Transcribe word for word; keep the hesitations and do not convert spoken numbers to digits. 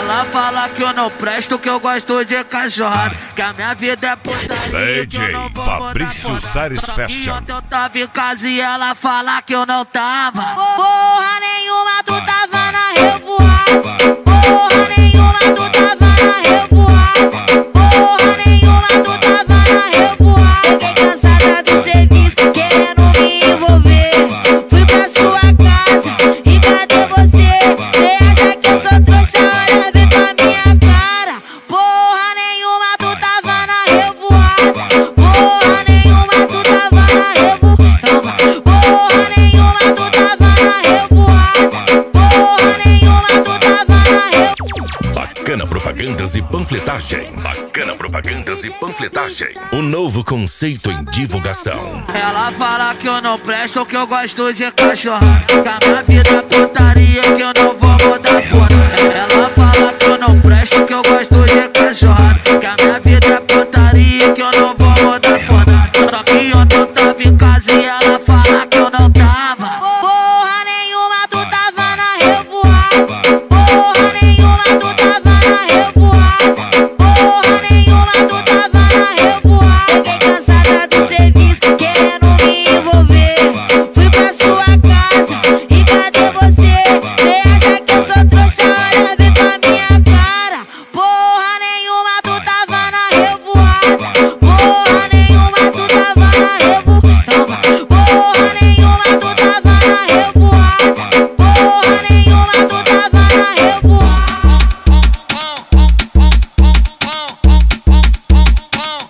Ela fala que eu não presto, que eu gosto de cachorrada, que a minha vida é putaria, que eu não vou Fabrício Sares Fashion. Ontem eu tava em casa e ela fala que eu não tava. Porra nenhuma, tu tava na revoada. Porra nenhuma, tu tava na revoada. Porra nenhuma, tu tava na revoada. Fiquei cansada do serviço, querendo me envolver. Fui pra sua casa e cadê você? Cê acha que eu sou trouxa? Olha bem pra minha cara. Porra nenhuma, tu tava na revoada. Porra nenhuma, tu tava na revoada. Porra nenhuma, tu tava na revoada. Porra nenhuma, tu tava na revoada. Bacana Propagandas e Panfletagem. Bacana Propagandas e Panfletagem. O novo conceito em divulgação. Ela fala que eu não presto, que eu gosto de cachorrada, que a minha vida é putaria, que eu não vou mudar porra. Ela